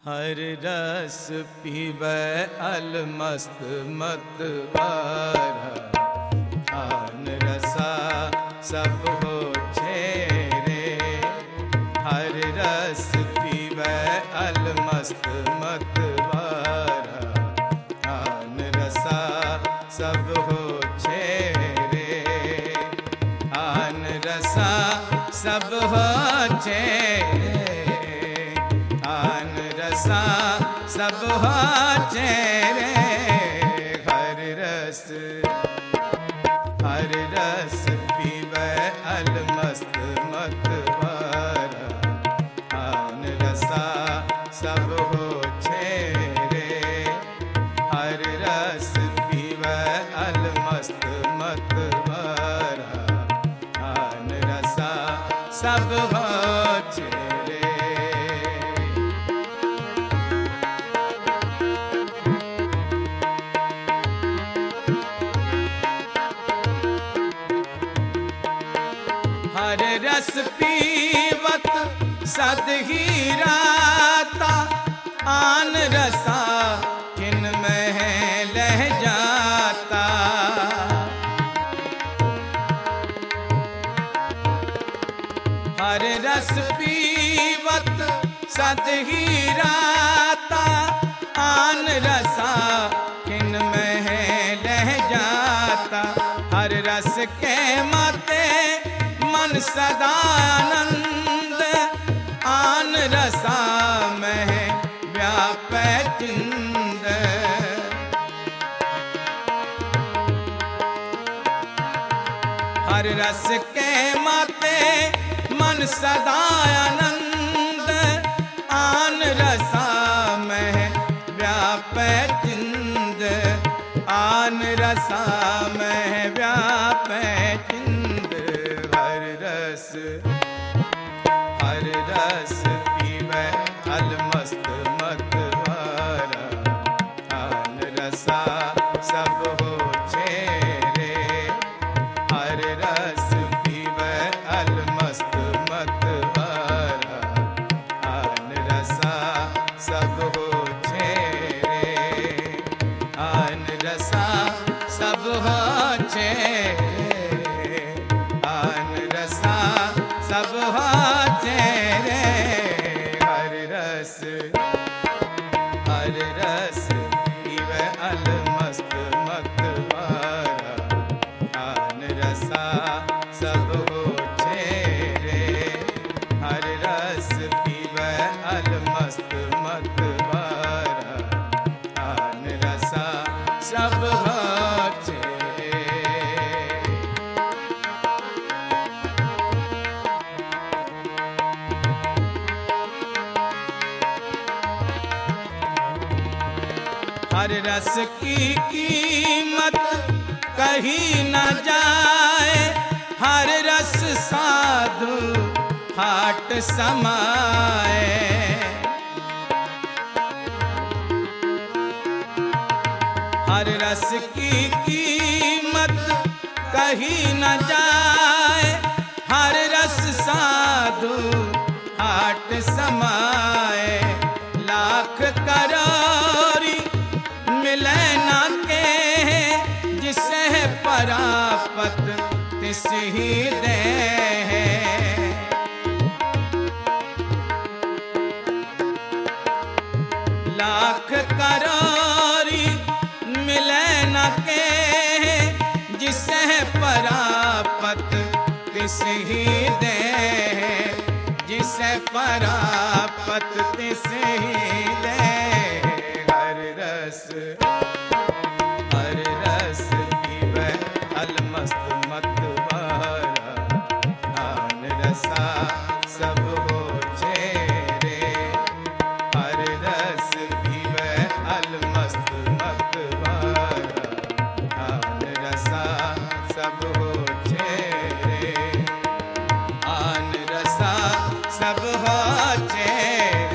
हर रस पीबै अलमस्त मतवारा, आन रसा सब हो छेरे। हर रस पीबै अलमस्त मतवारा, आन रसा सब हो छेरे। आन रसा सब हो छेरे, आन रसा सब हो छेरे। हर रस पीबै अलमस्त मतवारा, आन रसा सब हो छेरे। हर रस पीबै अलमस्त मतवारा, आन रसा सब हो छेरे। हर रस पीवत सद ही राता, आन रसा किन में लह जाता। हर रस पीवत सद ही राता, आन रसा किन में लह जाता। हर रस के माते मन सदा आनंद, आन रसा में व्यापै चिंद। हर रस के माते मन सदा आनंद, आन रसा में व्यापै चिंद। आन रसा में व्यापै चिंद। हर रस पीबै अलमस्त मतवारा, आन रसा सब हो छेरे। हर रस पीबै अलमस्त मतवारा, आन रसा सब हो छेरे। आन रसा सब हो छेरे, आन रसा सब हो छेरे। हर रस पीबै अलमस्त मतवारा, आन रसा सब हो छेरे। हर रस पीबै अलमस्त मतवारा, आन रसा सब हो छेरे। हर रस की कीमत कही न जाए, हर रस साधु हाट समाए। हर रस की कीमत कही न जाए, हर रस साधु हाट समाए। लाख करोरी मिलै न के, जिसे परापत तिस ही दे। लाख करोरी मिलै न के, जिसे परापत तिस ही दे। जिसे परापत तिस ही दे। हर रस पीबै अलमस्त मतवारा, आन रसा सब हो छेरे। हर रस पीबै अलमस्त मतवारा, आन रसा सब हो छेरे। आन रसा सब हो छेरे।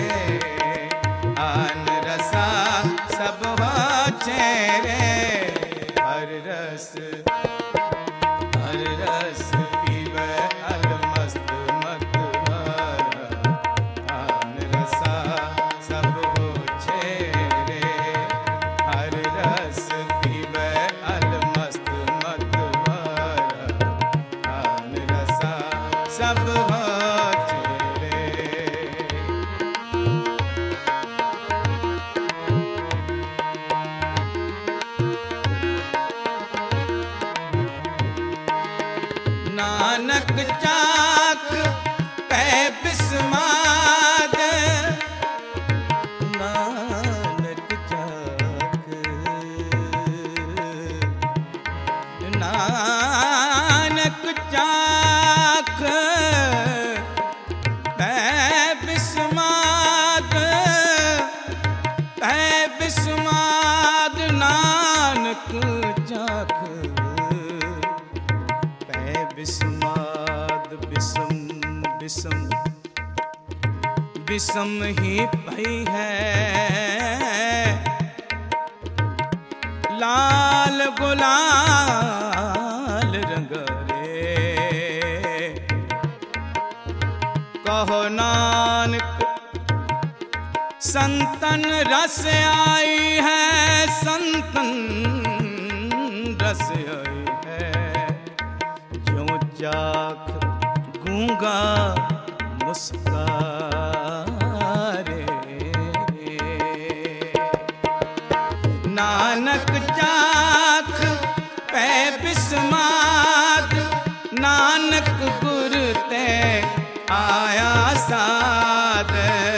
विषम ही भई है। लाल गुलाल रंग रे, कहो नानक संतन रस आई है, संतन रस आई है। ज्यों चाख गूंगा मुस्कारे, नानक चाख पै बिस्मात, नानक गुर ते आया साध।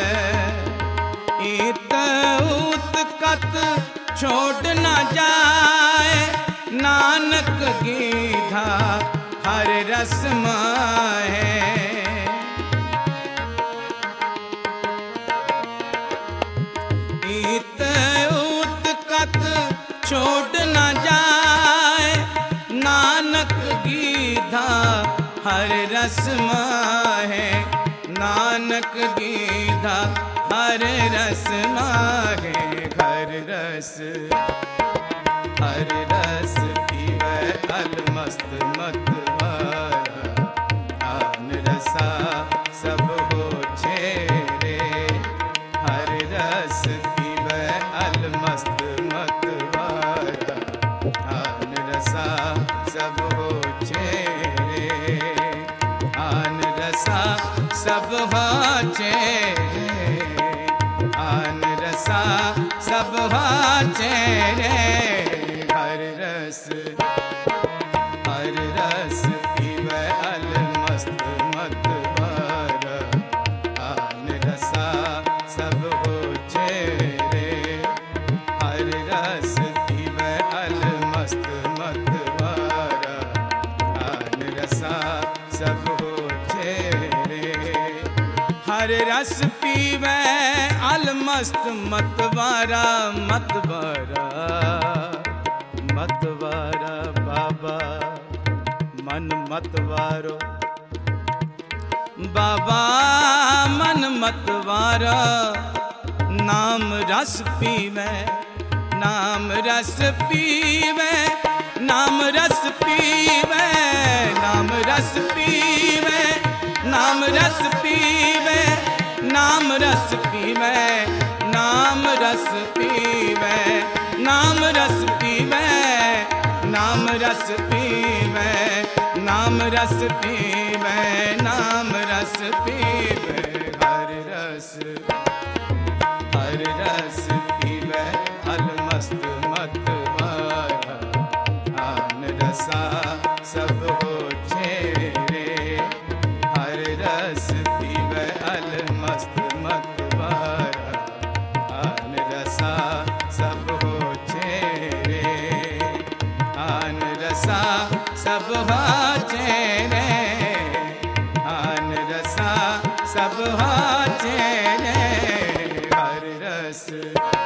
इत उत कत छोड़ न जाए, नानक गीधा हर रस माहे। इत उत कत छोड़ न जाए, नानक गीधा हर रस माहे। नानक गीधा हर रस माहे। हर रस पीवै अलमस्त मतवारा, आन रसा सब हो छेरे। हर रस पीवै अलमस्त मतवारा, आन रसा सब हो छेरे। आन रसा सब हो छेरे, आन रसा सब हो छेरे। हर रस पीवै अलमस्त मतवारा, आन रसा सब हो छेरे। हर रस पीवै अलमस्त मतवारा, आन रसा सब हो छेरे। हर रस पीवै अलमस्त मतवारा, मतवारा मतवारा बाबा मन मतवारो। बाबा मन मतवारा, नाम रस पीवै, नाम रस पीवै, नाम रस पीवै, नाम रस पीवै, नाम रस पीवै, नाम रस पीवै, नाम रस पीवै, नाम रस पीवै, नाम रस पीवै, नाम रस पीवै, नाम रस पीवै। हर रस पीवै अलमस्त मतवारा, आन रसा सब हो छेरे। हर रस पीवै अलमस्त मतवारा, आन रसा सब हो छेरे। आन रसा सब हो छेरे, आन रसा सब हो छेरे। हर रस